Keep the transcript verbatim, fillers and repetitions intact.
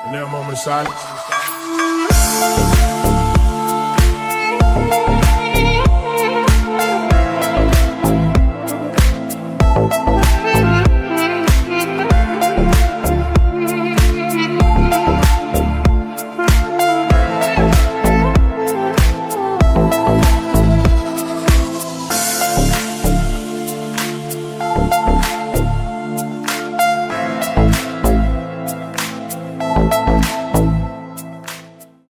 A little moment of silence. We'll be right back.